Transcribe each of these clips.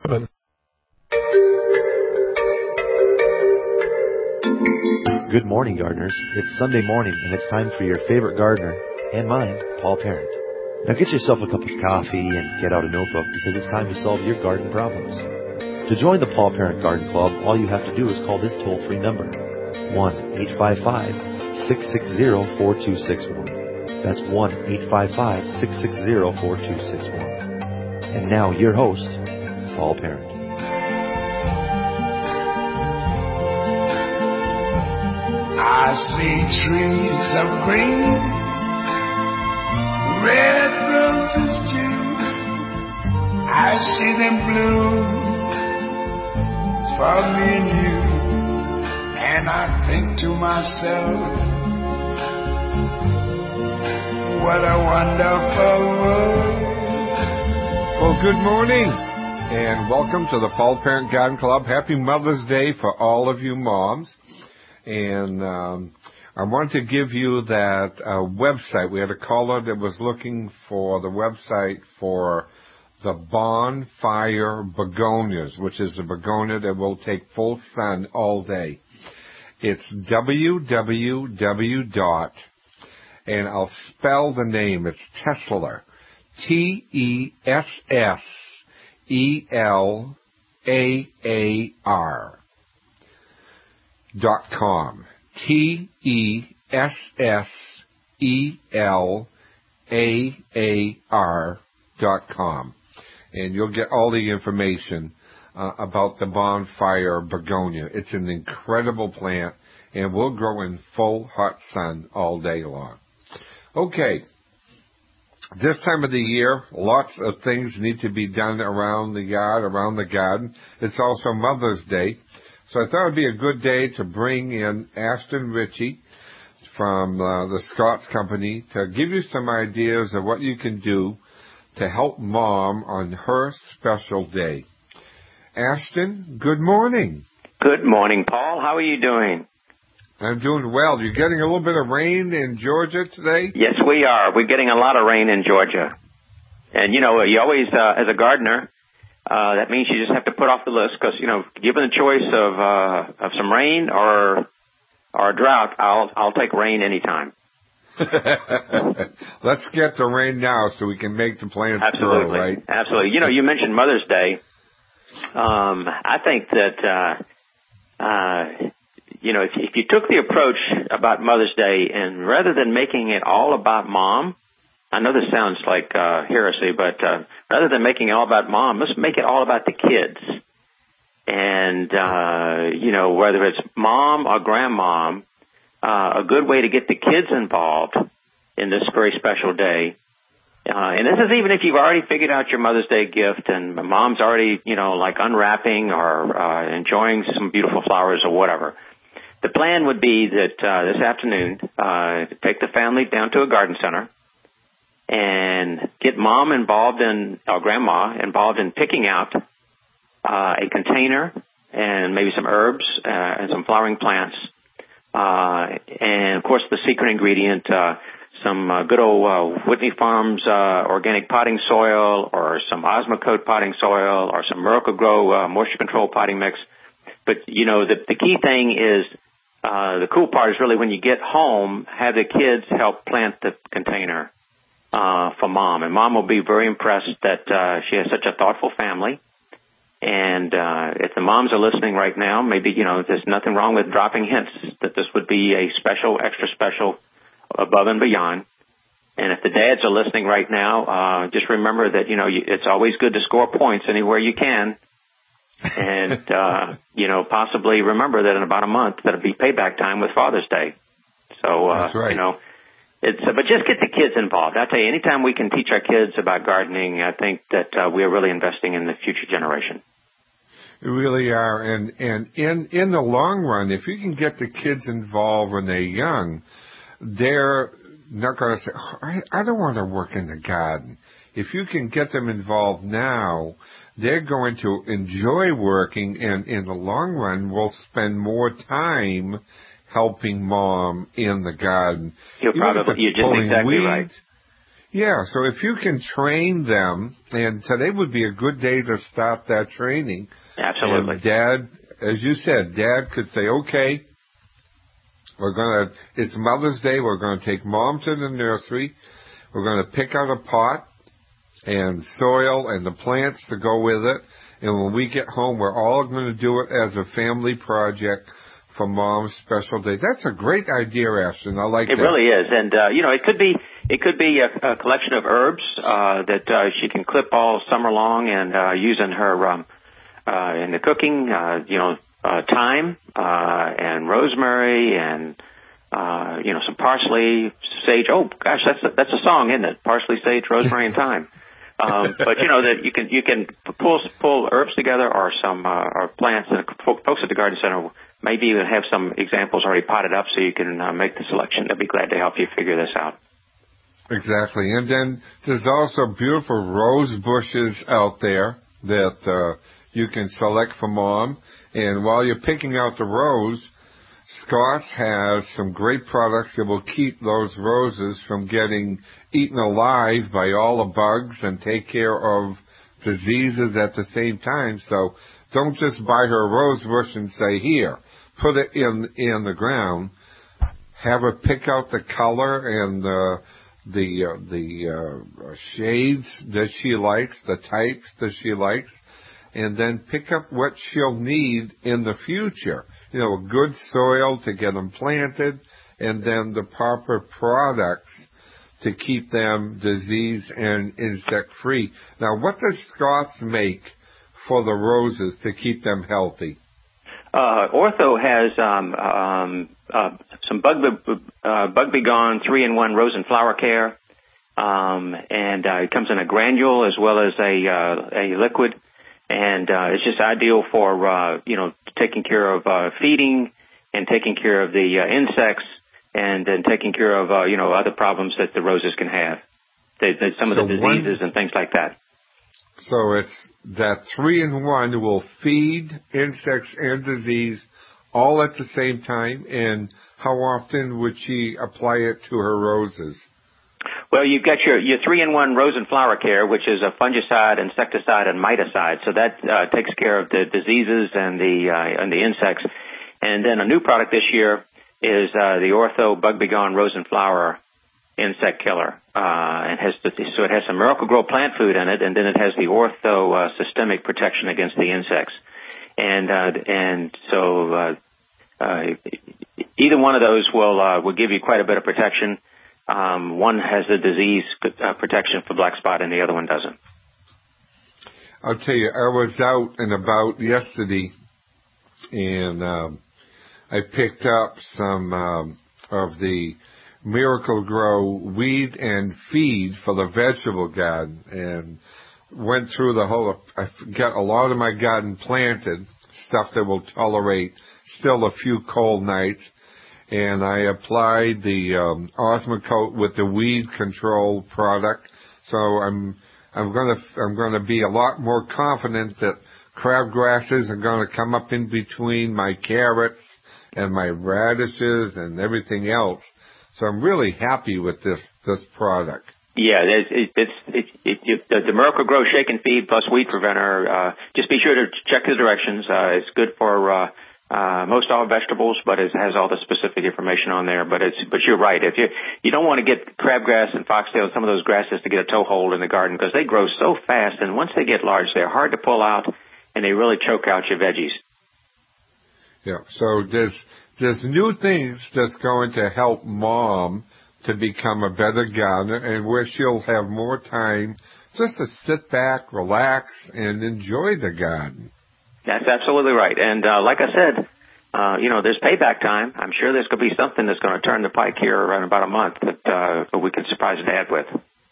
7. Good morning, gardeners. It's Sunday morning, and it's time for your favorite gardener, and mine, Paul Parent. Now get yourself a cup of coffee and get out a notebook, because it's time to solve your garden problems. To join the Paul Parent Garden Club, all you have to do is call this toll-free number, 1-855-660-4261. That's 1-855-660-4261. And now, your host, Paul Parent. I see trees of green, red roses too. I see them bloom for me and you. And I think to myself, what a wonderful world. Well, good morning, and welcome to the Paul Parent Garden Club. Happy Mother's Day for all of you moms. And I want to give you that website. We had a caller that was looking for the website for the bonfire begonias, which is a begonia that will take full sun all day. It's www. And I'll spell the name. It's Tessler. TESSELAAR.com. TESSELAAR.com. And you'll get all the information about the bonfire begonia. It's an incredible plant and will grow in full hot sun all day long. Okay. This time of the year, lots of things need to be done around the yard, around the garden. It's also Mother's Day. So I thought it would be a good day to bring in Ashton Ritchie from the Scott's Company to give you some ideas of what you can do to help Mom on her special day. Ashton, good morning. Good morning, Paul. How are you doing? I'm doing well. You're getting a little bit of rain in Georgia today? Yes, we are. We're getting a lot of rain in Georgia. And, you know, you always, as a gardener, that means you just have to put off the list because, you know, given the choice of some rain or a drought, I'll take rain anytime. Let's get the rain now so we can make the plants Absolutely. grow, right? Absolutely. You know, you mentioned Mother's Day. I think that, you know, if you took the approach about Mother's Day and rather than making it all about Mom, I know this sounds like heresy, but rather than making it all about Mom, let's make it all about the kids. And, you know, whether it's Mom or Grandmom, a good way to get the kids involved in this very special day. And this is even if you've already figured out your Mother's Day gift and Mom's already, you know, like unwrapping or enjoying some beautiful flowers or whatever. The plan would be that this afternoon, take the family down to a garden center and get Mom involved in, or Grandma involved in picking out a container and maybe some herbs and some flowering plants. And, of course, the secret ingredient, some good old Whitney Farms organic potting soil or some Osmocote potting soil or some Miracle-Gro moisture control potting mix. But, you know, the key thing is the cool part is really when you get home, have the kids help plant the container for Mom. And Mom will be very impressed that she has such a thoughtful family. And if the moms are listening right now, maybe, you know, there's nothing wrong with dropping hints that this would be a special, extra special, above and beyond. And if the dads are listening right now, just remember that, you know, it's always good to score points anywhere you can. And, you know, possibly remember that in about a month, that'll be payback time with Father's Day. So, that's right. You know, but just get the kids involved. I tell you, anytime we can teach our kids about gardening, I think that we are really investing in the future generation. We really are. And in the long run, if you can get the kids involved when they're young, they're not going to say, I don't want to work in the garden. If you can get them involved now, they're going to enjoy working and in the long run will spend more time helping Mom in the garden. You're just exactly right. Yeah, so if you can train them, and today would be a good day to start that training. Absolutely. And Dad, as you said, Dad could say, okay, it's Mother's Day, we're going to take Mom to the nursery, we're going to pick out a pot and soil and the plants to go with it, and when we get home, we're all going to do it as a family project for Mom's special day. That's a great idea, Ashton. I like that. It really is, and it could be a collection of herbs that she can clip all summer long and use in her in the cooking. Thyme and rosemary and some parsley, sage. Oh gosh, that's a song, isn't it? Parsley, sage, rosemary, and thyme. But that you can pull herbs together or some or plants, and folks at the Garden Center maybe even have some examples already potted up so you can make the selection. They'll be glad to help you figure this out. Exactly. And then there's also beautiful rose bushes out there that you can select for Mom. And while you're picking out the rose, Scott's has some great products that will keep those roses from getting eaten alive by all the bugs and take care of diseases at the same time. So don't just buy her a rose bush and say, here, put it in the ground. Have her pick out the color and the shades that she likes, the types that she likes, and then pick up what she'll need in the future. A good soil to get them planted, and then the proper products to keep them disease and insect free. Now, what does Scott's make for the roses to keep them healthy? Ortho has some Bug Be Gone 3-in-1 Rose and Flower Care, and it comes in a granule as well as a liquid, and it's just ideal for taking care of feeding and taking care of the insects, and then taking care of other problems that the roses can have, some of the diseases and things like that. So it's that 3-in-1 will feed insects and disease all at the same time. And how often would she apply it to her roses? Well, you've got your 3-in-1 Rose and Flower Care, which is a fungicide, insecticide, and miticide. So that takes care of the diseases and the insects. And then a new product this year is the Ortho Bug Be Gone Rose and Flower Insect Killer. It has some Miracle-Gro plant food in it, and then it has the Ortho systemic protection against the insects. And so either one of those will give you quite a bit of protection. One has the disease protection for black spot, and the other one doesn't. I'll tell you, I was out and about yesterday, and I picked up some of the Miracle-Gro weed and feed for the vegetable garden, and went through the whole. I got a lot of my garden planted, stuff that will tolerate still a few cold nights, and I applied the Osmocote with the weed control product. So I'm gonna be a lot more confident that crabgrasses are gonna come up in between my carrots and my radishes and everything else. So I'm really happy with this product. Yeah, the Miracle-Gro Shake and Feed plus Weed Preventer. Just be sure to check the directions. It's good for most all vegetables, but it has all the specific information on there. But you're right. If you don't want to get crabgrass and foxtail and some of those grasses to get a toehold in the garden, because they grow so fast, and once they get large, they're hard to pull out, and they really choke out your veggies. Yeah. So there's new things that's going to help Mom to become a better gardener, and where she'll have more time just to sit back, relax, and enjoy the garden. That's absolutely right. And like I said, there's payback time. I'm sure there's going to be something that's going to turn the pike here around about a month that we can surprise Dad with.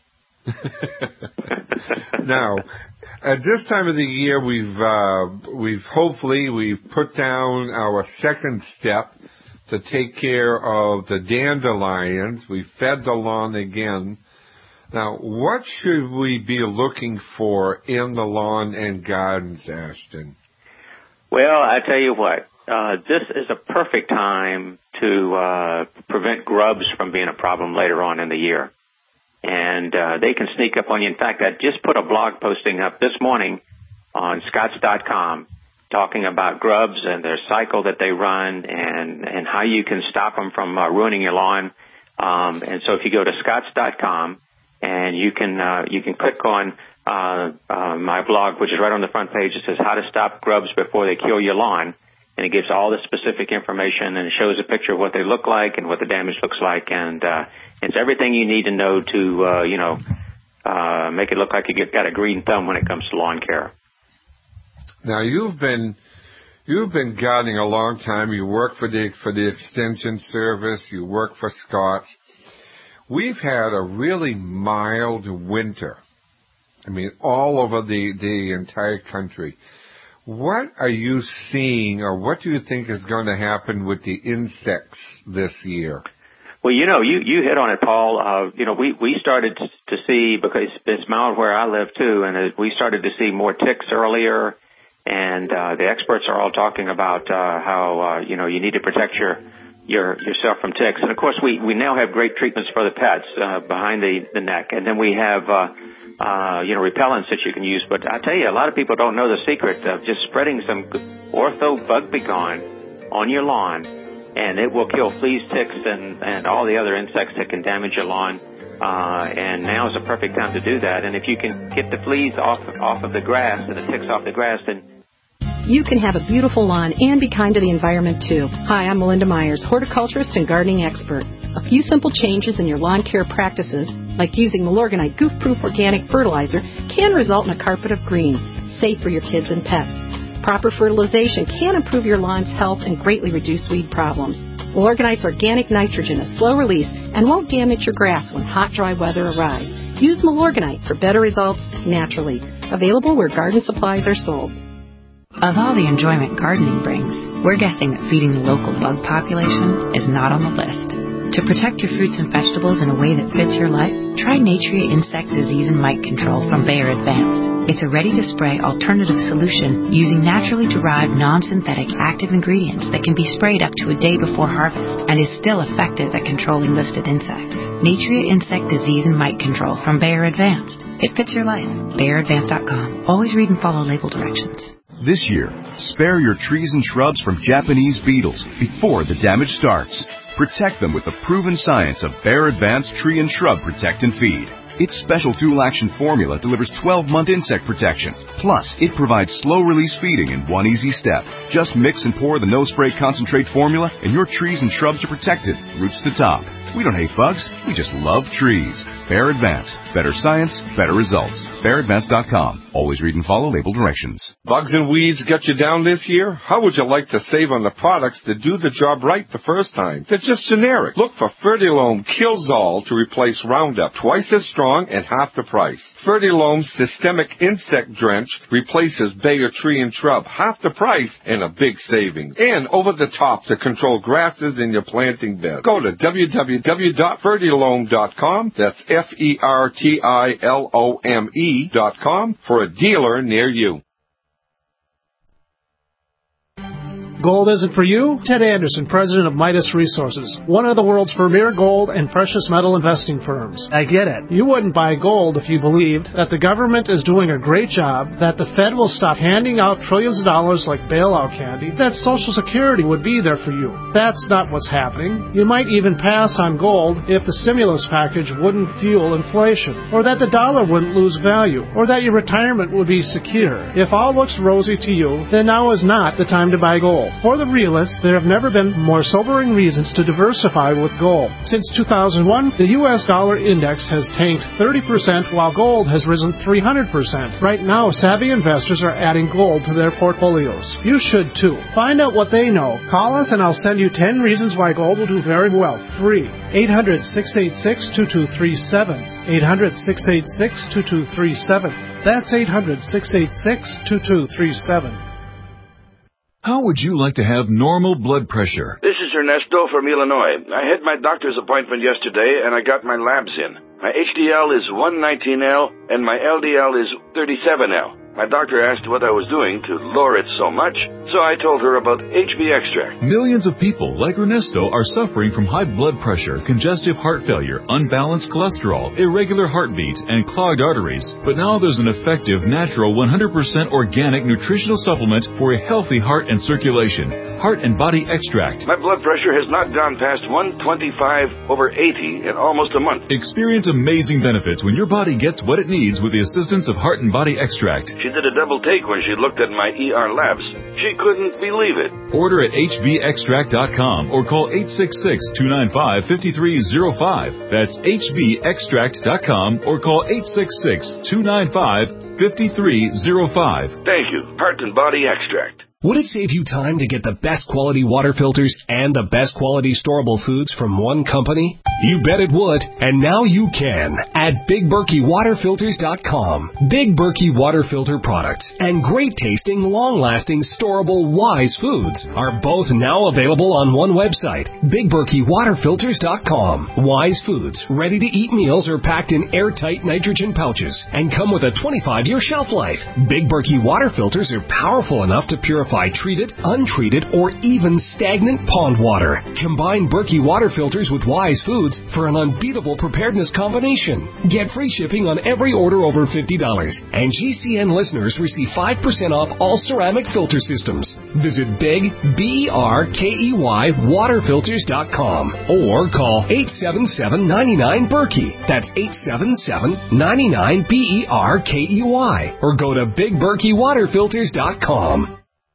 Now, at this time of the year, we've put down our second step to take care of the dandelions. We fed the lawn again. Now, what should we be looking for in the lawn and gardens, Ashton? Well, I tell you what, this is a perfect time to prevent grubs from being a problem later on in the year. and they can sneak up on you. In fact, I just put a blog posting up this morning on Scotts.com talking about grubs and their cycle that they run and how you can stop them from ruining your lawn. And so if you go to Scotts.com and you can click on my blog, which is right on the front page. It says how to stop grubs before they kill your lawn. And it gives all the specific information and it shows a picture of what they look like and what the damage looks like. And it's everything you need to know to, make it look like you got a green thumb when it comes to lawn care. Now, you've been gardening a long time. You work for the Extension Service. You work for Scotts. We've had a really mild winter. I mean, all over the entire country. What are you seeing, or what do you think is going to happen with the insects this year? Well, you hit on it, Paul. We started to see, because it's mild where I live too, and we started to see more ticks earlier. And the experts are all talking about how you need to protect yourself from ticks. And of course, we now have great treatments for the pets behind the neck, and then we have repellents that you can use. But I tell you, a lot of people don't know the secret of just spreading some Ortho Bug B Gon on your lawn, and it will kill fleas, ticks, and all the other insects that can damage your lawn. And now is the perfect time to do that. And if you can get the fleas off of the grass and the ticks off the grass, then you can have a beautiful lawn and be kind to the environment, too. Hi, I'm Melinda Myers, horticulturist and gardening expert. A few simple changes in your lawn care practices, like using Milorganite goof-proof organic fertilizer, can result in a carpet of green, safe for your kids and pets. Proper fertilization can improve your lawn's health and greatly reduce weed problems. Milorganite's organic nitrogen is slow release and won't damage your grass when hot, dry weather arrives. Use Milorganite for better results naturally. Available where garden supplies are sold. Of all the enjoyment gardening brings, we're guessing that feeding the local bug population is not on the list. To protect your fruits and vegetables in a way that fits your life, try Natria Insect Disease and Mite Control from Bayer Advanced. It's a ready-to-spray alternative solution using naturally derived non-synthetic active ingredients that can be sprayed up to a day before harvest and is still effective at controlling listed insects. Natria Insect Disease and Mite Control from Bayer Advanced. It fits your life. BayerAdvanced.com. Always read and follow label directions. This year, spare your trees and shrubs from Japanese beetles before the damage starts. Protect them with the proven science of Bayer Advanced Tree and Shrub Protect and Feed. Its special dual-action formula delivers 12-month insect protection. Plus, it provides slow-release feeding in one easy step. Just mix and pour the no-spray concentrate formula, and your trees and shrubs are protected, roots to top. We don't hate bugs, we just love trees. Bayer Advanced. Better science, better results. BayerAdvanced.com. Always read and follow label directions. Bugs and weeds get you down this year? How would you like to save on the products that do the job right the first time? They're just generic. Look for Fertilome Killzall to replace Roundup. Twice as strong and half the price. Fertilome's Systemic Insect Drench replaces Bayer Tree and Shrub. Half the price and a big savings. And over the top to control grasses in your planting bed. Go to www.fertilome.com. That's FERTILOME.com for a dealer near you. Gold isn't for you? Ted Anderson, president of Midas Resources, one of the world's premier gold and precious metal investing firms. I get it. You wouldn't buy gold if you believed that the government is doing a great job, that the Fed will stop handing out trillions of dollars like bailout candy, that Social Security would be there for you. That's not what's happening. You might even pass on gold if the stimulus package wouldn't fuel inflation, or that the dollar wouldn't lose value, or that your retirement would be secure. If all looks rosy to you, then now is not the time to buy gold. For the realists, there have never been more sobering reasons to diversify with gold. Since 2001, the U.S. dollar index has tanked 30%, while gold has risen 300%. Right now, savvy investors are adding gold to their portfolios. You should too. Find out what they know. Call us and I'll send you 10 reasons why gold will do very well. Free. 800-686-2237. 800-686-2237. That's 800-686-2237. How would you like to have normal blood pressure? This is Ernesto from Illinois. I had my doctor's appointment yesterday, and I got my labs in. My HDL is 119L, and my LDL is 37L. My doctor asked what I was doing to lower it so much, so I told her about HB Extract. Millions of people like Ernesto are suffering from high blood pressure, congestive heart failure, unbalanced cholesterol, irregular heartbeat, and clogged arteries. But now there's an effective, natural, 100% organic nutritional supplement for a healthy heart and circulation. Heart and Body Extract. My blood pressure has not gone past 125/80 in almost a month. Experience amazing benefits when your body gets what it needs with the assistance of Heart and Body Extract. She did a double take when she looked at my ER labs. She couldn't believe it. Order at hbextract.com or call 866-295-5305. That's hbextract.com or call 866-295-5305. Thank you. Heart and Body Extract. Would it save you time to get the best quality water filters and the best quality storable foods from one company? You bet it would, and now you can at BigBerkeyWaterFilters.com. Big Berkey Water Filter products and great tasting, long-lasting, storable Wise foods are both now available on one website, BigBerkeyWaterFilters.com. Wise foods, ready-to-eat meals are packed in airtight nitrogen pouches and come with a 25-year shelf life. Big Berkey Water Filters are powerful enough to purify treated, untreated, or even stagnant pond water. Combine Berkey Water Filters with Wise foods for an unbeatable preparedness combination. Get free shipping on every order over $50. And GCN listeners receive 5% off all ceramic filter systems. Visit Big, BERKEY, waterfilters.com or call 877-99-BERKEY. That's 877-99-BERKEY. Or go to BigBerkeyWaterFilters.com.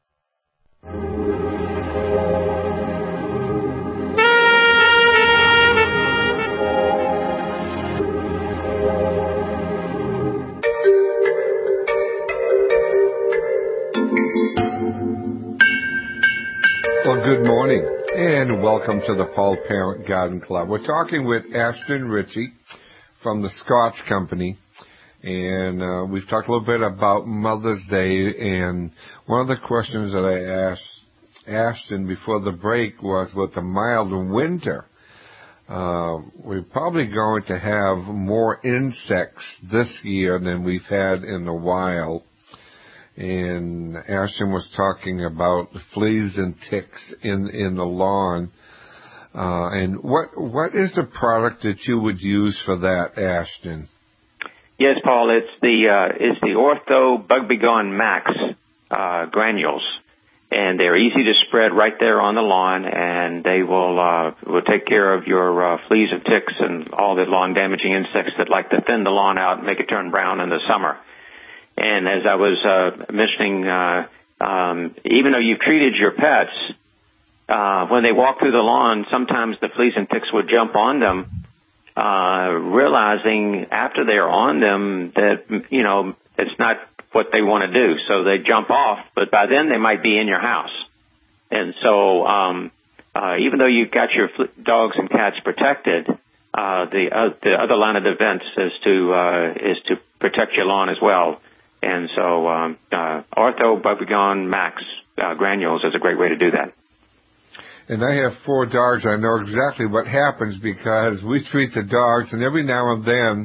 Well, good morning, and welcome to the Paul Parent Garden Club. We're talking with Ashton Ritchie from the Scotch Company, and we've talked a little bit about Mother's Day, and one of the questions that I asked Ashton before the break was, with the mild winter, we're probably going to have more insects this year than we've had in a while. And Ashton was talking about the fleas and ticks in the lawn. And what is the product that you would use for that, Ashton? Yes, Paul, it's the Ortho Bug B Gone Max granules, and they're easy to spread right there on the lawn, and they will take care of your fleas and ticks and all the lawn damaging insects that like to thin the lawn out and make it turn brown in the summer. And as I was mentioning, even though you've treated your pets, when they walk through the lawn, sometimes the fleas and ticks would jump on them, realizing after they're on them that, it's not what they want to do. So they jump off, but by then they might be in your house. And so even though you've got your dogs and cats protected, the other line of defense is to protect your lawn as well. And so Ortho Bug B Gone Max granules is a great way to do that. And I have 4 dogs. I know exactly what happens because we treat the dogs, and every now and then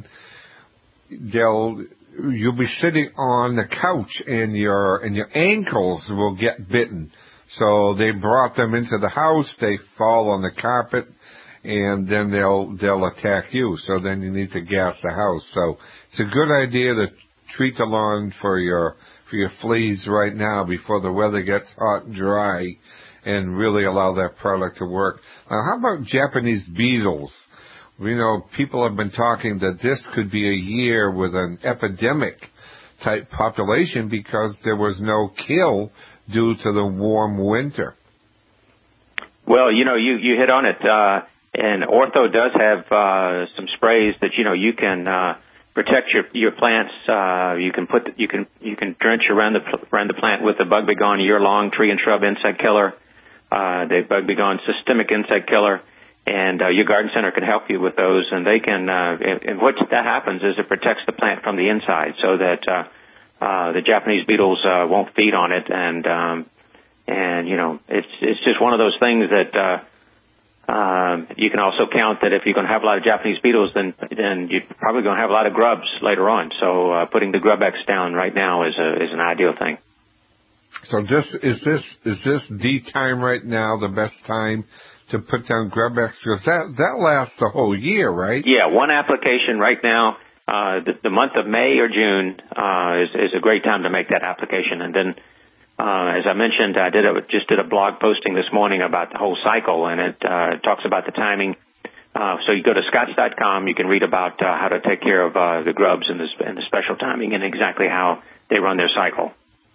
you'll be sitting on the couch and your ankles will get bitten. So they brought them into the house. They fall on the carpet, and then they'll attack you. So then you need to gas the house. So it's a good idea to treat the lawn for your fleas right now before the weather gets hot and dry, and really allow that product to work. Now, how about Japanese beetles? People have been talking that this could be a year with an epidemic-type population because there was no kill due to the warm winter. Well, you hit on it. And Ortho does have some sprays that, you can protect your plants. You can drench around the plant with the Bug B Gone year-long tree and shrub insect killer, the Bug B Gone systemic insect killer, and your garden center can help you with those. And they can. And what that happens is it protects the plant from the inside, so that the Japanese beetles won't feed on it. And it's just one of those things that You can also count that if you're going to have a lot of Japanese beetles, then you're probably going to have a lot of grubs later on. So putting the GrubX down right now is an ideal thing. So is this the time right now, the best time to put down GrubX? Because that lasts the whole year, right? Yeah, one application right now. The month of May or June is a great time to make that application. And then, as I mentioned, I just did a blog posting this morning about the whole cycle, and it talks about the timing. So you go to Scotts.com, you can read about how to take care of the grubs and the special timing and exactly how they run their cycle.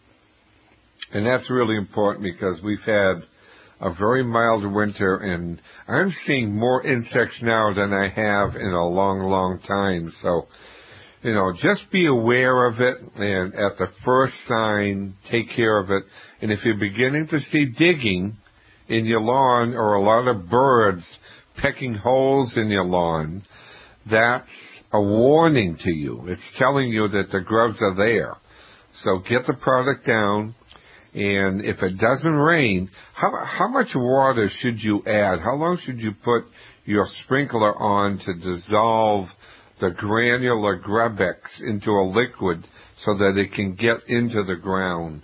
And that's really important because we've had a very mild winter, and I'm seeing more insects now than I have in a long, long time. So, just be aware of it, and at the first sign, take care of it. And if you're beginning to see digging in your lawn or a lot of birds pecking holes in your lawn, that's a warning to you. It's telling you that the grubs are there. So get the product down. And if it doesn't rain, how much water should you add? How long should you put your sprinkler on to dissolve the granular GrubX into a liquid so that it can get into the ground?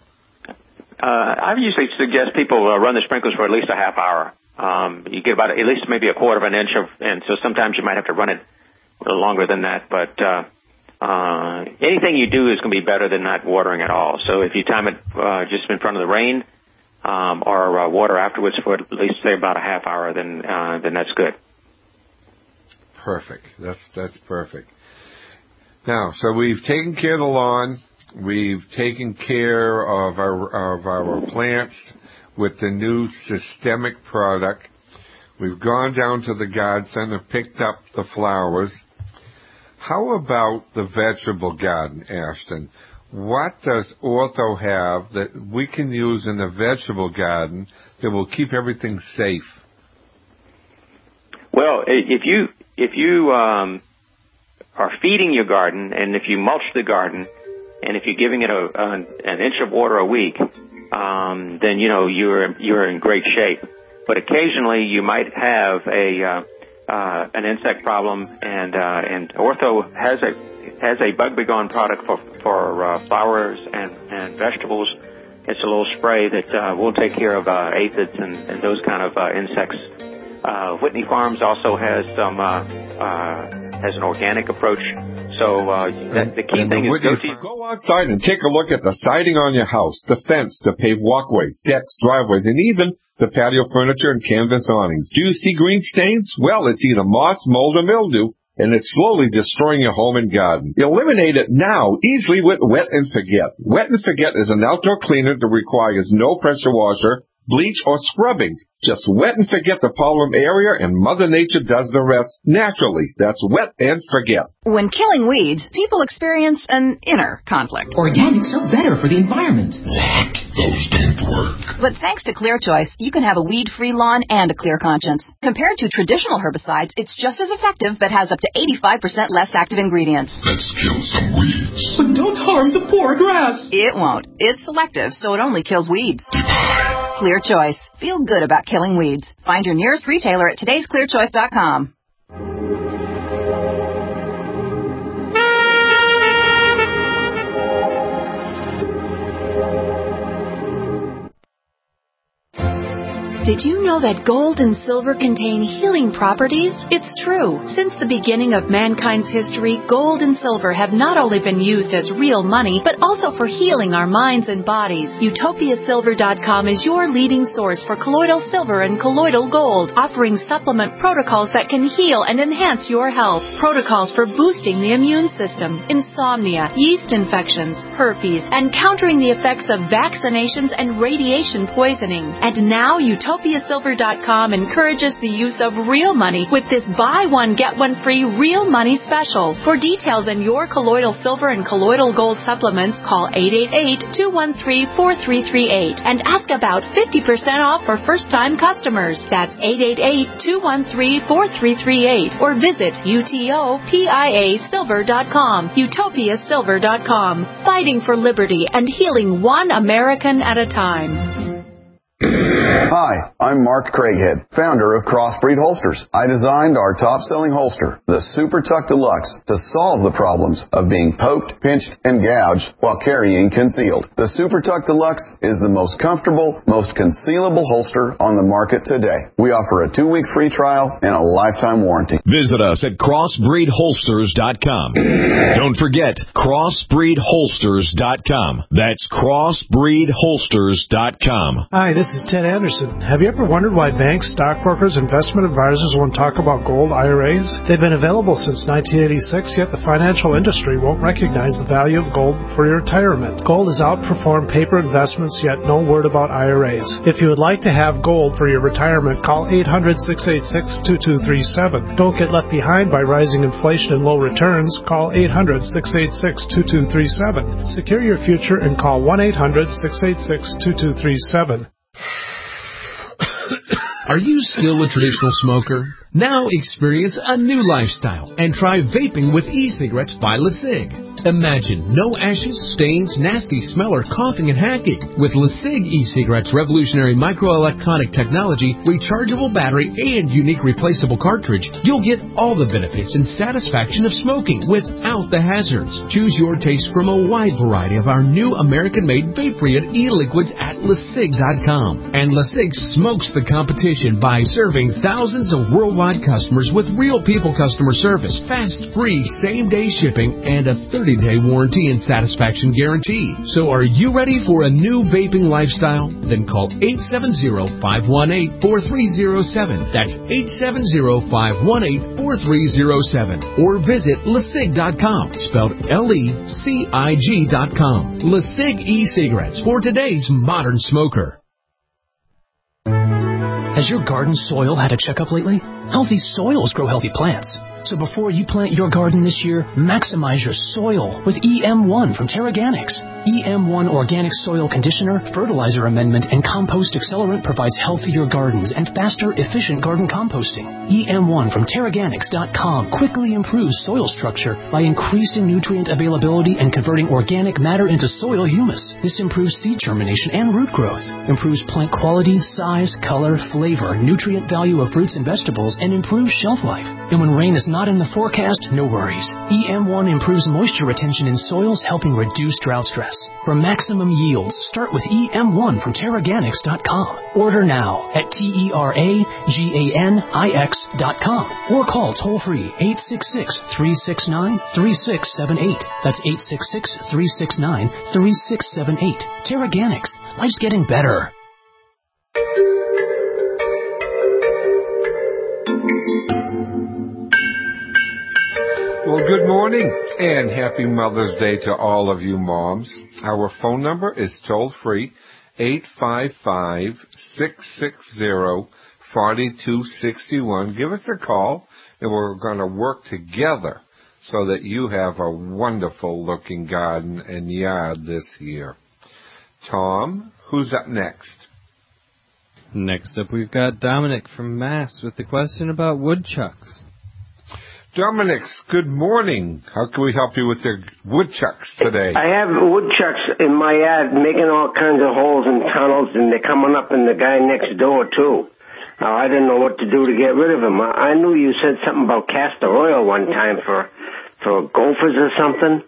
I usually suggest people run the sprinklers for at least a half hour. You get about at least maybe a quarter of an inch and so sometimes you might have to run it a little longer than that, but anything you do is going to be better than not watering at all. So if you time it just in front of the rain or water afterwards for at least, say, about a half hour, then that's good. Perfect. That's perfect. Now, so we've taken care of the lawn. We've taken care of our plants with the new systemic product. We've gone down to the garden center, picked up the flowers. How about the vegetable garden, Ashton? What does Ortho have that we can use in the vegetable garden that will keep everything safe? Well, if you are feeding your garden, and if you mulch the garden, and if you're giving it an inch of water a week, then you're in great shape. But occasionally you might have an insect problem, and Ortho has a Bug B Gone product for flowers and vegetables. It's a little spray that will take care of aphids and those kind of insects. Whitney Farms also has an organic approach. So the key thing is go outside and take a look at the siding on your house, the fence, the paved walkways, decks, driveways, and even the patio furniture and canvas awnings. Do you see green stains? Well, it's either moss, mold, or mildew, and it's slowly destroying your home and garden. Eliminate it now, easily with Wet and Forget. Wet and Forget is an outdoor cleaner that requires no pressure washer, bleach, or scrubbing. Just wet and forget the problem area, and Mother Nature does the rest naturally. That's Wet and Forget. When killing weeds, people experience an inner conflict. Organics are better for the environment. What? Those don't work. But thanks to Clear Choice, you can have a weed-free lawn and a clear conscience. Compared to traditional herbicides, it's just as effective, but has up to 85% less active ingredients. Let's kill some weeds. But don't harm the poor grass. It won't. It's selective, so it only kills weeds. Clear Choice. Feel good about killing weeds. Find your nearest retailer at todaysclearchoice.com. Did you know that gold and silver contain healing properties? It's true. Since the beginning of mankind's history, gold and silver have not only been used as real money, but also for healing our minds and bodies. UtopiaSilver.com is your leading source for colloidal silver and colloidal gold, offering supplement protocols that can heal and enhance your health. Protocols for boosting the immune system, insomnia, yeast infections, herpes, and countering the effects of vaccinations and radiation poisoning. And now UtopiaSilver.com encourages the use of real money with this buy one, get one free real money special. For details on your colloidal silver and colloidal gold supplements, call 888-213-4338 and ask about 50% off for first-time customers. That's 888-213-4338 or visit UTOPIASilver.com. UtopiaSilver.com. Fighting for liberty and healing one American at a time. Hi, I'm Mark Craighead, founder of Crossbreed Holsters. I designed our top-selling holster, the Super Tuck Deluxe, to solve the problems of being poked, pinched, and gouged while carrying concealed. The Super Tuck Deluxe is the most comfortable, most concealable holster on the market today. We offer a 2-week free trial and a lifetime warranty. Visit us at crossbreedholsters.com. Don't forget, crossbreedholsters.com. That's crossbreedholsters.com. Hi, this is Ted Anderson. Have you ever wondered why banks, stockbrokers, investment advisors won't talk about gold IRAs? They've been available since 1986, yet the financial industry won't recognize the value of gold for your retirement. Gold has outperformed paper investments, yet no word about IRAs. If you would like to have gold for your retirement, call 800-686-2237. Don't get left behind by rising inflation and low returns. Call 800-686-2237. Secure your future and call 1-800-686-2237. Are you still a traditional smoker? Now experience a new lifestyle and try vaping with e-cigarettes by LeSig. Imagine no ashes, stains, nasty smell, or coughing and hacking. With LeSig e-cigarettes' revolutionary microelectronic technology, rechargeable battery, and unique replaceable cartridge, you'll get all the benefits and satisfaction of smoking without the hazards. Choose your taste from a wide variety of our new American-made vape-free e-liquids at LeSig.com. And LeSig smokes the competition by serving thousands of worldwide customers with real people customer service, fast, free, same-day shipping, and a 30-day warranty and satisfaction guarantee. So are you ready for a new vaping lifestyle? Then call 870-518-4307. That's 870-518-4307. Or visit LeSig.com, spelled LECIG.com. LeSig e-cigarettes for today's modern smoker. Has your garden soil had a checkup lately? Healthy soils grow healthy plants. So before you plant your garden this year, maximize your soil with EM1 from Terraganics. EM1 Organic Soil Conditioner, Fertilizer Amendment, and Compost Accelerant provides healthier gardens and faster, efficient garden composting. EM1 from Terraganics.com quickly improves soil structure by increasing nutrient availability and converting organic matter into soil humus. This improves seed germination and root growth, improves plant quality, size, color, flavor, nutrient value of fruits and vegetables, and improves shelf life. And when rain is not in the forecast, no worries. EM1 improves moisture retention in soils, helping reduce drought stress. For maximum yields, start with EM1 from Terraganics.com. Order now at TERAGANIX.com or call toll-free 866-369-3678. That's 866-369-3678. Terraganics. Life's getting better. Well, good morning and happy Mother's Day to all of you moms. Our phone number is toll-free, 855-660-4261. Give us a call, and we're going to work together so that you have a wonderful-looking garden and yard this year. Tom, who's up next? Next up, we've got Dominic from Mass with the question about woodchucks. Dominic, good morning. How can we help you with the woodchucks today? I have woodchucks in my yard making all kinds of holes and tunnels, and they're coming up in the guy next door, too. Now, I didn't know what to do to get rid of them. I knew you said something about castor oil one time for gophers or something.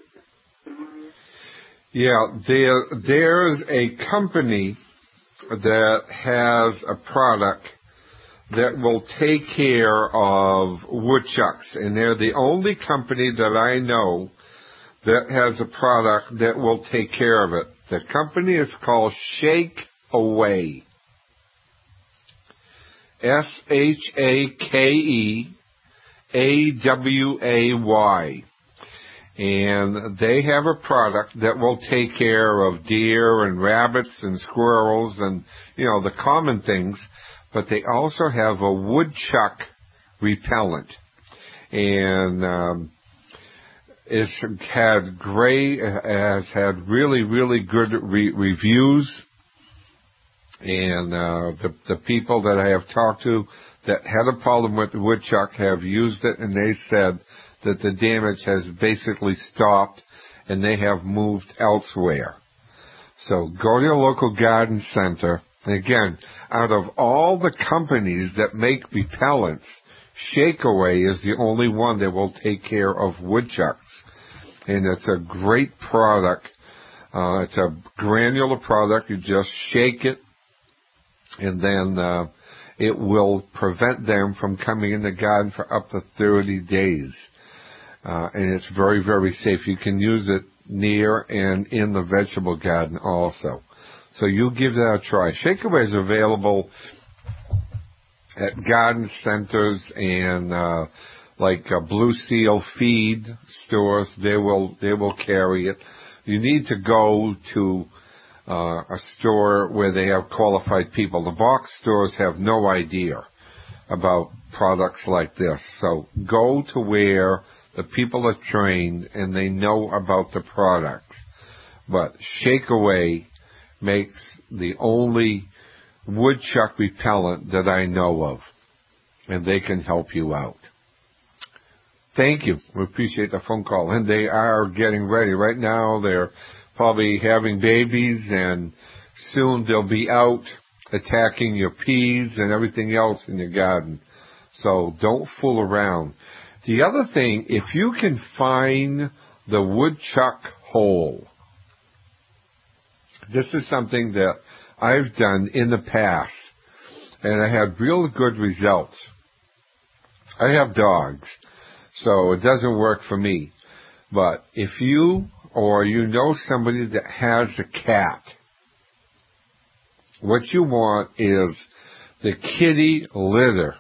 Yeah, there's a company that has a product that will take care of woodchucks, and they're the only company that I know that has a product that will take care of it. The company is called Shake Away. ShakeAway. And they have a product that will take care of deer and rabbits and squirrels and, the common things. But they also have a woodchuck repellent, and has had really, really good reviews. And the people that I have talked to that had a problem with the woodchuck have used it, and they said that the damage has basically stopped, and they have moved elsewhere. So go to your local garden center And again, out of all the companies that make repellents, Shakeaway is the only one that will take care of woodchucks. And it's a great product. It's a granular product. You just shake it, and then it will prevent them from coming in the garden for up to 30 days. And it's very, very safe. You can use it near and in the vegetable garden also. So you give that a try. Shakeaway is available at garden centers and Blue Seal feed stores. They will carry it. You need to go to a store where they have qualified people. The box stores have no idea about products like this. So go to where the people are trained and they know about the products. But Shakeaway makes the only woodchuck repellent that I know of, and they can help you out. Thank you. We appreciate the phone call. And they are getting ready. Right now they're probably having babies, and soon they'll be out attacking your peas and everything else in your garden. So don't fool around. The other thing, if you can find the woodchuck hole, this is something that I've done in the past, and I had real good results. I have dogs, so it doesn't work for me. But if you or you know somebody that has a cat, what you want is the kitty litter.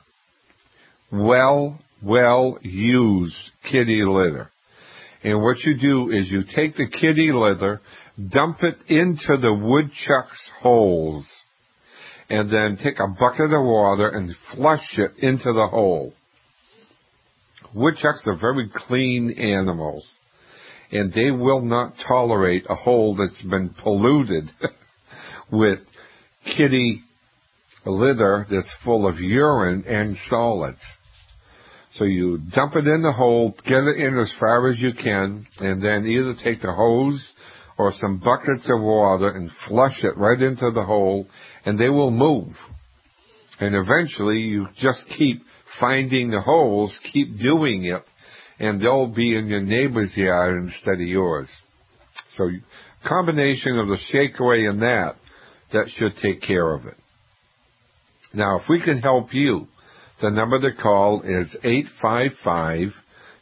Well used kitty litter. And what you do is you take the kitty litter, dump it into the woodchuck's holes, and then take a bucket of water and flush it into the hole. Woodchucks are very clean animals, and they will not tolerate a hole that's been polluted with kitty litter that's full of urine and solids. So you dump it in the hole, get it in as far as you can, and then either take the hose or some buckets of water and flush it right into the hole, and they will move. And eventually you just keep finding the holes, keep doing it, and they'll be in your neighbor's yard instead of yours. So combination of the Shakeaway and that should take care of it. Now, if we can help you, the number to call is 855-660-4261.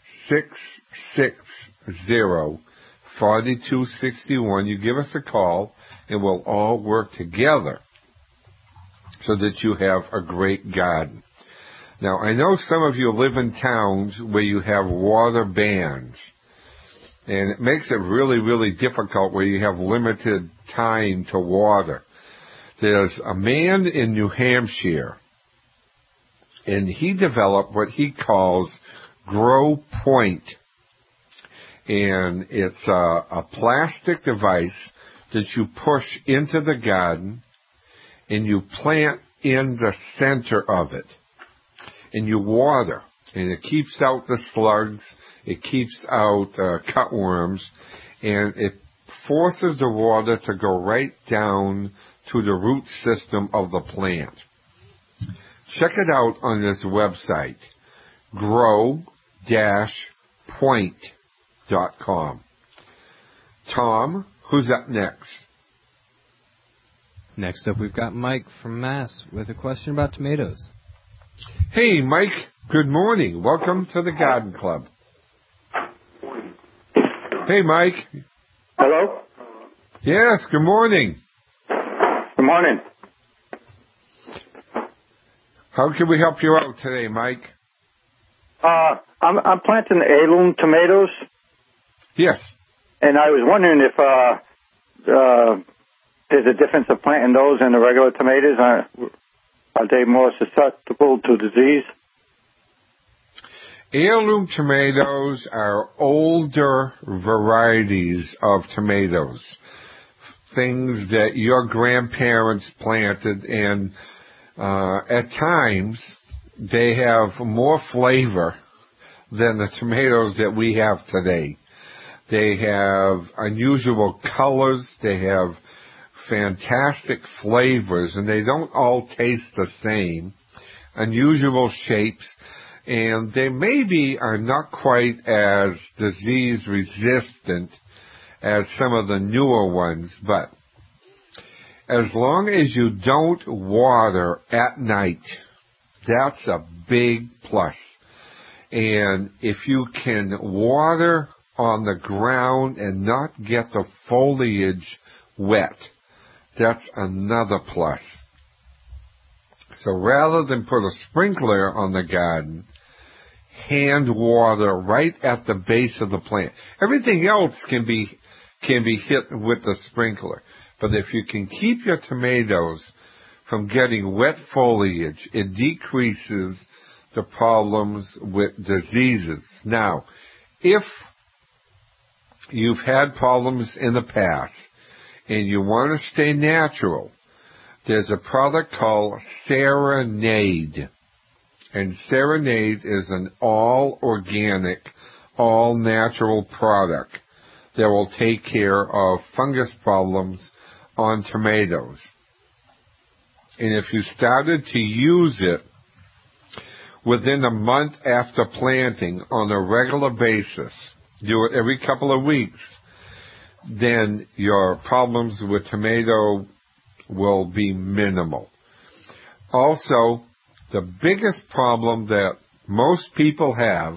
You give us a call, and we'll all work together so that you have a great garden. Now, I know some of you live in towns where you have water bans, and it makes it really, really difficult where you have limited time to water. There's a man in New Hampshire, and he developed what he calls Grow Point. And it's a plastic device that you push into the garden, and you plant in the center of it. And you water, and it keeps out the slugs, it keeps out cutworms, and it forces the water to go right down to the root system of the plant. Check it out on this website, grow-point.com. Tom, who's up next? Next up, we've got Mike from Mass with a question about tomatoes. Hey, Mike, good morning. Welcome to the Garden Club. Hey, Mike. Hello? Yes, good morning. Good morning. How can we help you out today, Mike? I'm planting heirloom tomatoes. Yes. And I was wondering if there's a difference of planting those and the regular tomatoes. Are they more susceptible to disease? Heirloom tomatoes are older varieties of tomatoes, things that your grandparents planted, and at times they have more flavor than the tomatoes that we have today. They have unusual colors. They have fantastic flavors, and they don't all taste the same, unusual shapes, and they maybe are not quite as disease resistant as some of the newer ones, but as long as you don't water at night, that's a big plus. And if you can water on the ground and not get the foliage wet, that's another plus. So rather than put a sprinkler on the garden, hand water right at the base of the plant. Everything else can be hit with the sprinkler. But if you can keep your tomatoes from getting wet foliage, it decreases the problems with diseases. Now, if you've had problems in the past and you want to stay natural, there's a product called Serenade. And Serenade is an all-organic, all-natural product that will take care of fungus problems on tomatoes. And if you started to use it within a month after planting on a regular basis, do it every couple of weeks, then your problems with tomato will be minimal. Also, the biggest problem that most people have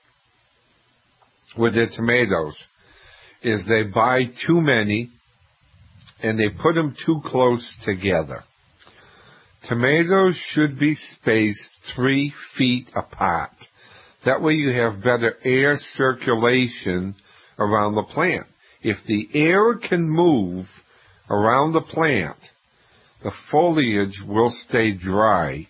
with their tomatoes is they buy too many and they put them too close together. Tomatoes should be spaced 3 feet apart. That way you have better air circulation around the plant. If the air can move around the plant, the foliage will stay dry,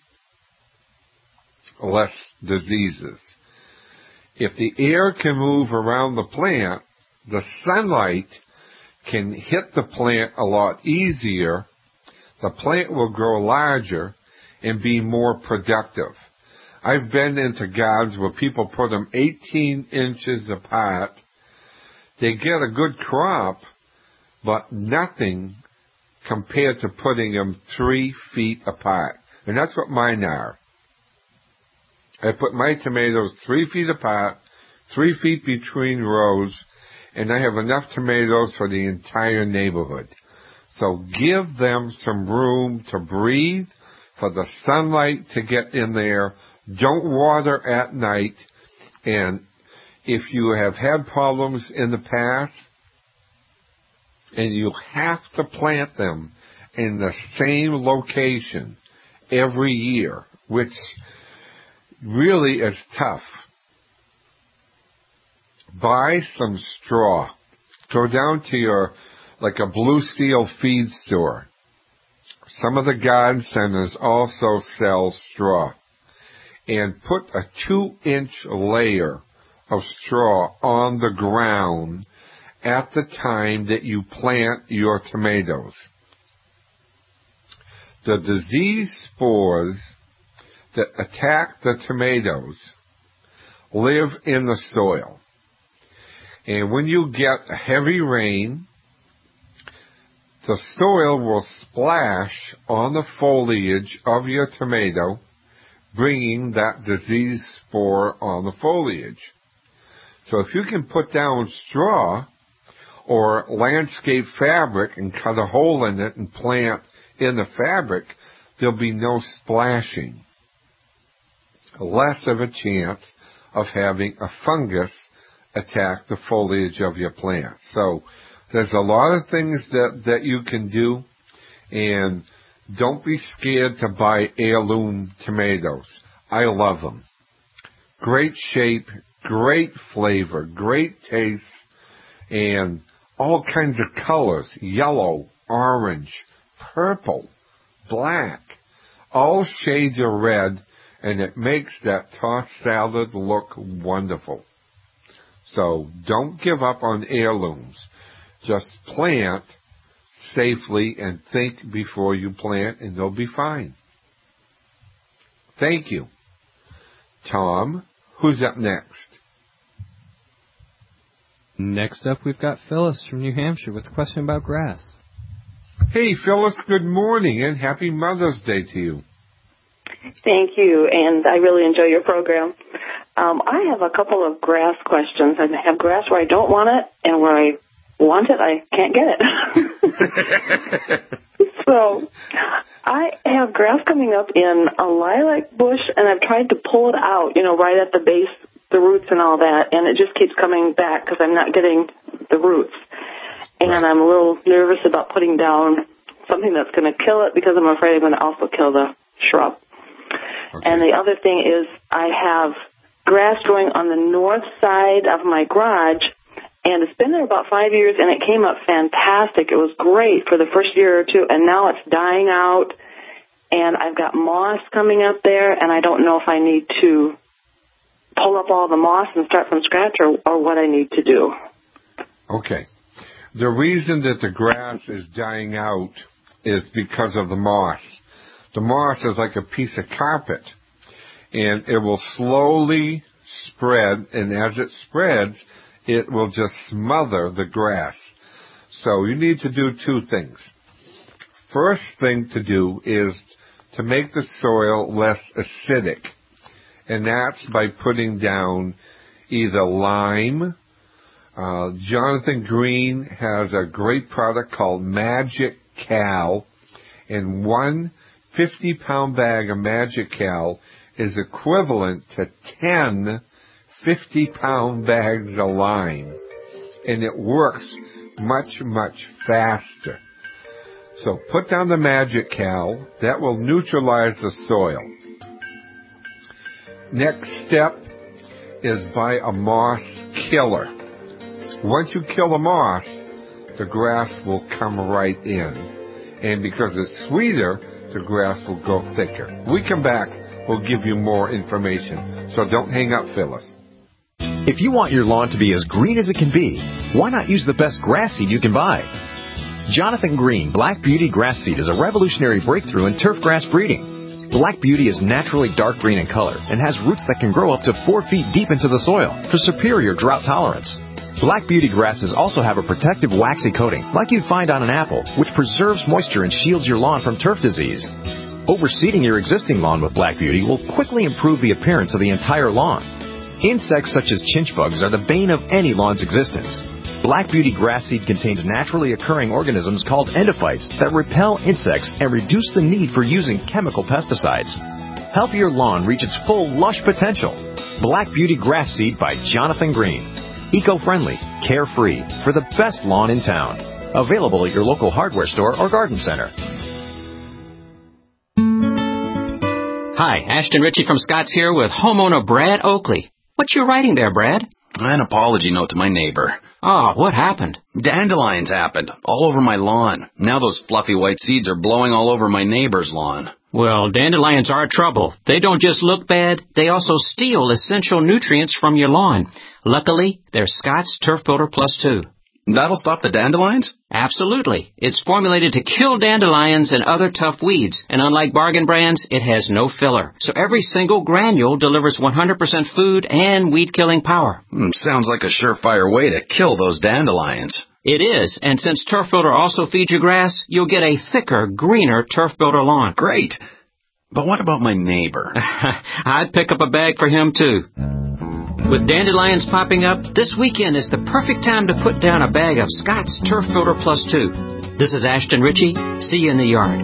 less diseases. If the air can move around the plant, the sunlight can hit the plant a lot easier. The plant will grow larger and be more productive. I've been into gardens where people put them 18 inches apart. They get a good crop, but nothing compared to putting them 3 feet apart. And that's what mine are. I put my tomatoes 3 feet apart, 3 feet between rows, and I have enough tomatoes for the entire neighborhood. So give them some room to breathe, for the sunlight to get in there. Don't water at night. And if you have had problems in the past, and you have to plant them in the same location every year, which really is tough, buy some straw. Go down to like a Blue Steel feed store. Some of the garden centers also sell straw. And put a 2-inch layer of straw on the ground at the time that you plant your tomatoes. The disease spores that attack the tomatoes live in the soil. And when you get a heavy rain, the soil will splash on the foliage of your tomato, bringing that disease spore on the foliage. So if you can put down straw or landscape fabric and cut a hole in it and plant in the fabric, there'll be no splashing. Less of a chance of having a fungus attack the foliage of your plant. So there's a lot of things that you can do, and don't be scared to buy heirloom tomatoes. I love them. Great shape, great flavor, great taste, and all kinds of colors: yellow, orange, purple, black, all shades of red, and it makes that tossed salad look wonderful. So don't give up on heirlooms. Just plant safely and think before you plant, and they'll be fine. Thank you. Tom, who's up next? Next up, we've got Phyllis from New Hampshire with a question about grass. Hey, Phyllis, good morning and happy Mother's Day to you. Thank you, and I really enjoy your program. I have a couple of grass questions. I have grass where I don't want it, and where I want it, I can't get it. So I have grass coming up in a lilac bush, and I've tried to pull it out, right at the base, the roots and all that, and it just keeps coming back because I'm not getting the roots. And I'm a little nervous about putting down something that's going to kill it because I'm afraid I'm going to also kill the shrub. Okay. And the other thing is I have grass growing on the north side of my garage, and it's been there about 5 years, and it came up fantastic. It was great for the first year or two, and now it's dying out, and I've got moss coming up there, and I don't know if I need to pull up all the moss and start from scratch or what I need to do. Okay. The reason that the grass is dying out is because of the moss. The moss is like a piece of carpet, and it will slowly spread, and as it spreads, it will just smother the grass. So you need to do two things. First thing to do is to make the soil less acidic, and that's by putting down either lime. Jonathan Green has a great product called Magic Cal, and 1 50-pound bag of Magic Cal is equivalent to 10 50-pound bags of lime, and it works much, much faster. So put down the Magic Cal. That will neutralize the soil. Next step is buy a moss killer. Once you kill the moss, the grass will come right in. And because it's sweeter, the grass will grow thicker. When we come back, we'll give you more information. So don't hang up, Phyllis. If you want your lawn to be as green as it can be, why not use the best grass seed you can buy? Jonathan Green Black Beauty Grass Seed is a revolutionary breakthrough in turf grass breeding. Black Beauty is naturally dark green in color and has roots that can grow up to 4 feet deep into the soil for superior drought tolerance. Black Beauty grasses also have a protective waxy coating like you'd find on an apple, which preserves moisture and shields your lawn from turf disease. Overseeding your existing lawn with Black Beauty will quickly improve the appearance of the entire lawn. Insects such as chinch bugs are the bane of any lawn's existence. Black Beauty grass seed contains naturally occurring organisms called endophytes that repel insects and reduce the need for using chemical pesticides. Help your lawn reach its full lush potential. Black Beauty grass seed by Jonathan Green. Eco-friendly, carefree, for the best lawn in town. Available at your local hardware store or garden center. Hi, Ashton Ritchie from Scott's here with homeowner Brad Oakley. What you writing there, Brad? An apology note to my neighbor. Oh, what happened? Dandelions happened, all over my lawn. Now those fluffy white seeds are blowing all over my neighbor's lawn. Well, dandelions are trouble. They don't just look bad, they also steal essential nutrients from your lawn. Luckily, they're Scott's Turf Builder Plus 2. That'll stop the dandelions? Absolutely. It's formulated to kill dandelions and other tough weeds, and unlike bargain brands, it has no filler. So every single granule delivers 100% food and weed-killing power. Sounds like a surefire way to kill those dandelions. It is, and since Turf Builder also feeds your grass, you'll get a thicker, greener Turf Builder lawn. Great. But what about my neighbor? I'd pick up a bag for him, too. With dandelions popping up, this weekend is the perfect time to put down a bag of Scott's Turf Builder Plus 2. This is Ashton Ritchie. See you in the yard.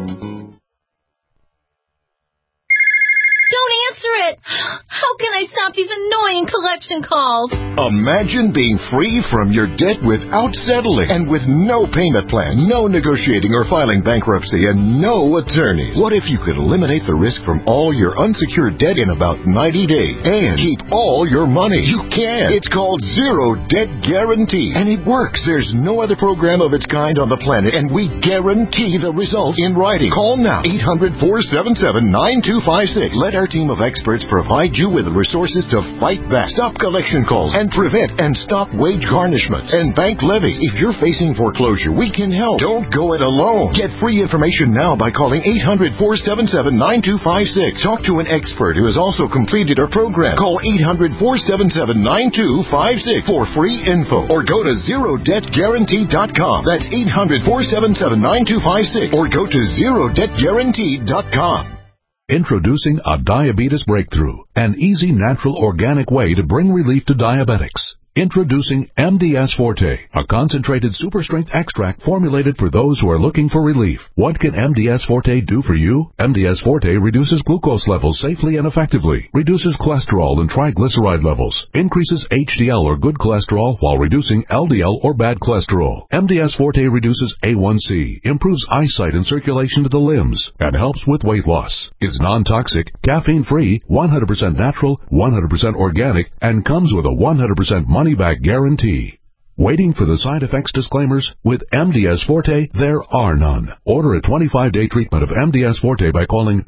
Don't answer it! How can I stop these annoying collection calls? Imagine being free from your debt without settling and with no payment plan, no negotiating or filing bankruptcy, and no attorneys. What if you could eliminate the risk from all your unsecured debt in about 90 days and keep all your money? You can. It's called Zero Debt Guarantee, and it works. There's no other program of its kind on the planet, and we guarantee the results in writing. Call now, 800-477-9256. Let our team of experts provide you with the resources resources to fight back, stop collection calls, and prevent and stop wage garnishments and bank levies. If you're facing foreclosure, we can help. Don't go it alone. Get free information now by calling 800-477-9256. Talk to an expert who has also completed our program. Call 800-477-9256 for free info or go to ZeroDebtGuarantee.com. That's 800-477-9256 or go to ZeroDebtGuarantee.com. Introducing a diabetes breakthrough, an easy, natural, organic way to bring relief to diabetics. Introducing MDS Forte, a concentrated super strength extract formulated for those who are looking for relief. What can MDS Forte do for you? MDS Forte reduces glucose levels safely and effectively, reduces cholesterol and triglyceride levels, increases HDL or good cholesterol while reducing LDL or bad cholesterol. MDS Forte reduces A1C, improves eyesight and circulation to the limbs, and helps with weight loss. Is non-toxic, caffeine-free, 100% natural, 100% organic, and comes with a 100% money-back guarantee. Waiting for the side effects disclaimers? With MDS Forte, there are none. Order a 25-day treatment of MDS Forte by calling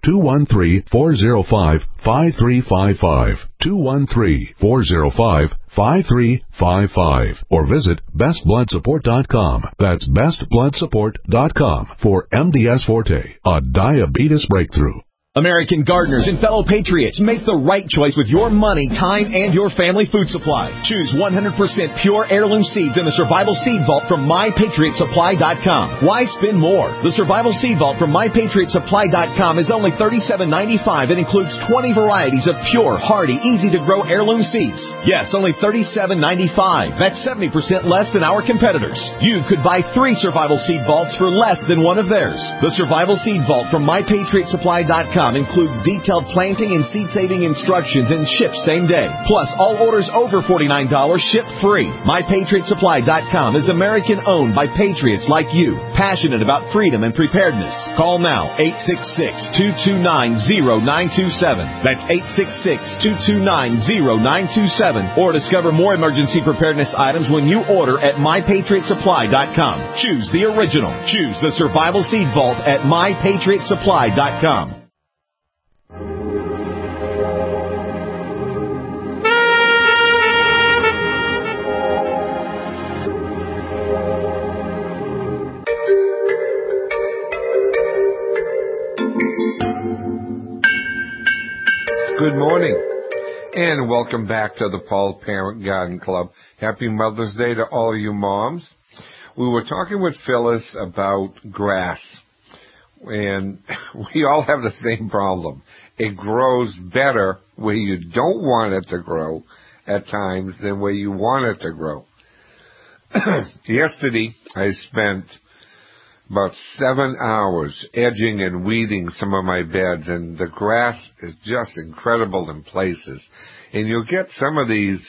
213-405-5355, 213-405-5355, or visit bestbloodsupport.com. That's bestbloodsupport.com for MDS Forte, a diabetes breakthrough. American gardeners and fellow patriots, make the right choice with your money, time, and your family food supply. Choose 100% pure heirloom seeds in the Survival Seed Vault from MyPatriotSupply.com. Why spend more? The Survival Seed Vault from MyPatriotSupply.com is only $37.95 and includes 20 varieties of pure, hardy, easy-to-grow heirloom seeds. Yes, only $37.95. That's 70% less than our competitors. You could buy 3 Survival Seed Vaults for less than one of theirs. The Survival Seed Vault from MyPatriotSupply.com includes detailed planting and seed-saving instructions and ships same day. Plus, all orders over $49 ship free. MyPatriotSupply.com is American-owned by patriots like you, passionate about freedom and preparedness. Call now, 866-229-0927. That's 866-229-0927. Or discover more emergency preparedness items when you order at MyPatriotSupply.com. Choose the original. Choose the Survival Seed Vault at MyPatriotSupply.com. Good morning, and welcome back to the Paul Parent Garden Club. Happy Mother's Day to all you moms. We were talking with Phyllis about grass, and we all have the same problem. It grows better where you don't want it to grow at times than where you want it to grow. Yesterday, I spent about 7 hours edging and weeding some of my beds, and the grass is just incredible in places. And you'll get some of these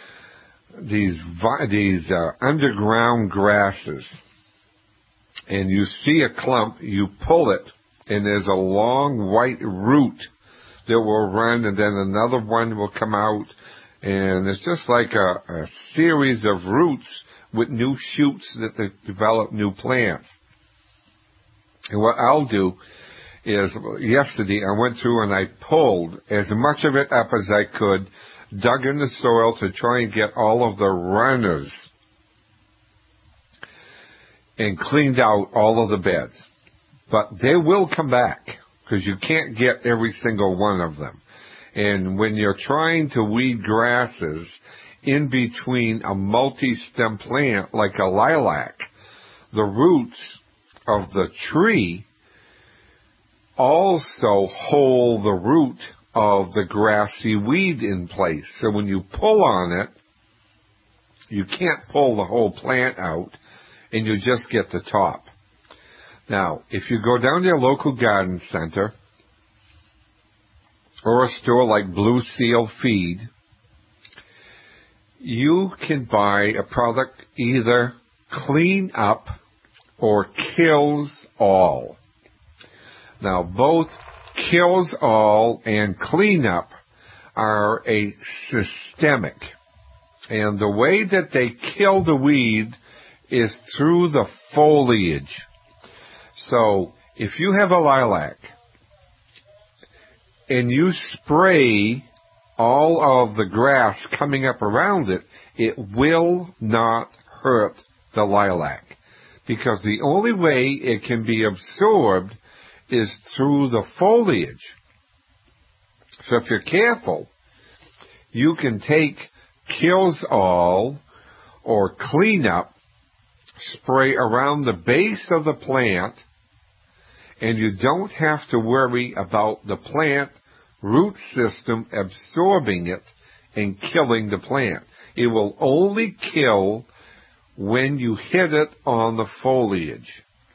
underground grasses, and you see a clump, you pull it, and there's a long white root that will run, and then another one will come out, and it's just like a series of roots with new shoots that develop new plants. And what I'll do is, yesterday I went through and I pulled as much of it up as I could, dug in the soil to try and get all of the runners, and cleaned out all of the beds. But they will come back, because you can't get every single one of them. And when you're trying to weed grasses in between a multi-stem plant like a lilac, the roots of the tree also hold the root of the grassy weed in place. So when you pull on it, you can't pull the whole plant out, and you just get the top. Now, if you go down to your local garden center or a store like Blue Seal Feed, you can buy a product either Clean Up or Kills All. Now, both Kills All and Clean Up are a systemic. And the way that they kill the weed is through the foliage. So, if you have a lilac and you spray all of the grass coming up around it, it will not hurt the lilac. Because the only way it can be absorbed is through the foliage. So if you're careful, you can take Kills All or Cleanup, spray around the base of the plant, and you don't have to worry about the plant root system absorbing it and killing the plant. It will only kill when you hit it on the foliage.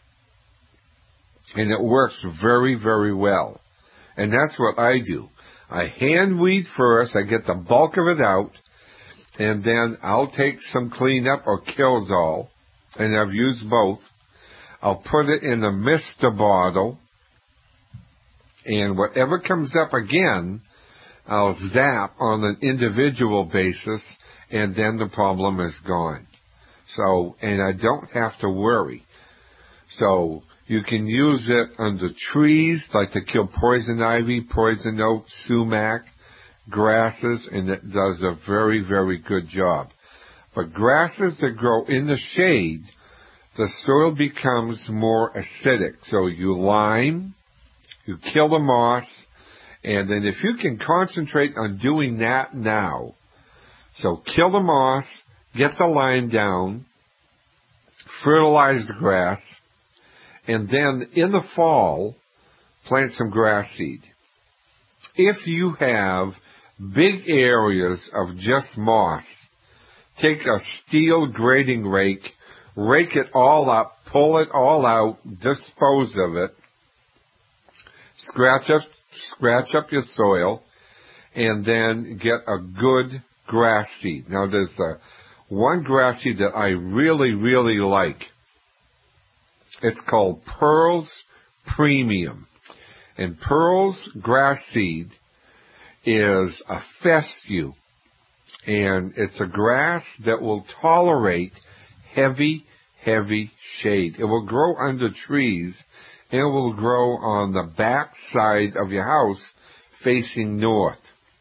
And it works very, very well. And that's what I do. I hand weed first, I get the bulk of it out, and then I'll take some Cleanup or Kills All, and I've used both. I'll put it in a mister bottle, and whatever comes up again, I'll zap on an individual basis, and then the problem is gone. So, and I don't have to worry. So, you can use it under trees, like to kill poison ivy, poison oak, sumac, grasses, and it does a very, very good job. But grasses that grow in the shade, the soil becomes more acidic. So you lime, you kill the moss, and then if you can concentrate on doing that now, so kill the moss, get the lime down, fertilize the grass, and then in the fall, plant some grass seed. If you have big areas of just moss, take a steel grading rake, rake it all up, pull it all out, dispose of it, scratch up your soil, and then get a good grass seed. Now there's one grass seed that I really, really like. It's called Pearls Premium. And Pearls grass seed is a fescue. And it's a grass that will tolerate heavy, heavy shade. It will grow under trees, and it will grow on the back side of your house facing north.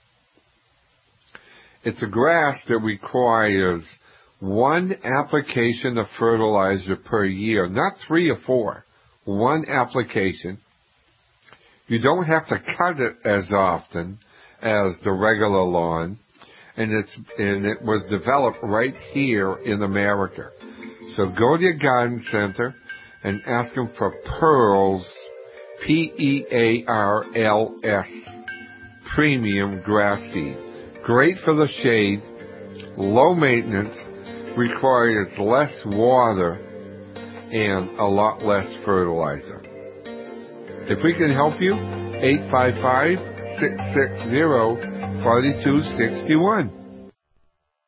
It's a grass that requires 1 application of fertilizer per year, not 3 or 4. 1 application. You don't have to cut it as often as the regular lawn, and it was developed right here in America. So go to your garden center and ask them for Pearls, Pearls, premium grass seed. Great for the shade, low maintenance, requires less water, and a lot less fertilizer. If we can help you, 855-660-4261.